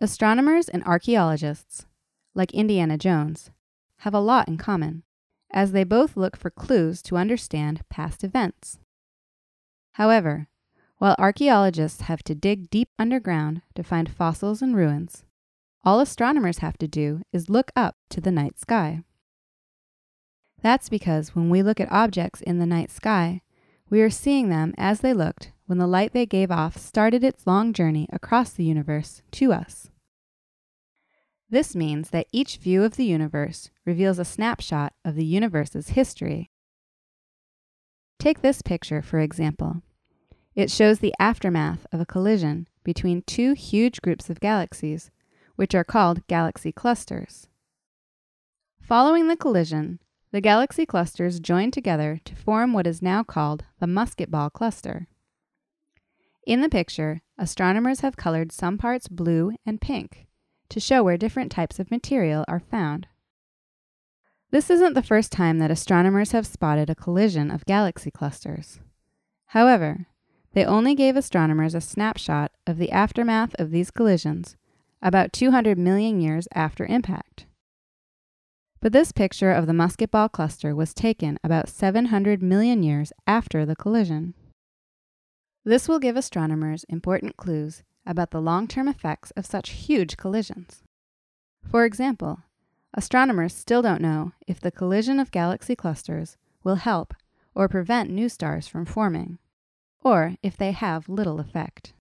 Astronomers and archaeologists, like Indiana Jones, have a lot in common, as they both look for clues to understand past events. However, while archaeologists have to dig deep underground to find fossils and ruins, all astronomers have to do is look up to the night sky. That's because when we look at objects in the night sky, we are seeing them as they looked when the light they gave off started its long journey across the universe to us. This means that each view of the universe reveals a snapshot of the universe's history. Take this picture, for example. It shows the aftermath of a collision between two huge groups of galaxies, which are called galaxy clusters. Following the collision, the galaxy clusters joined together to form what is now called the musket ball cluster. In the picture, astronomers have colored some parts blue and pink to show where different types of material are found. This isn't the first time that astronomers have spotted a collision of galaxy clusters. However, they only gave astronomers a snapshot of the aftermath of these collisions about 200 million years after impact. But this picture of the musket ball cluster was taken about 700 million years after the collision. This will give astronomers important clues about the long-term effects of such huge collisions. For example, astronomers still don't know if the collision of galaxy clusters will help or prevent new stars from forming, or if they have little effect.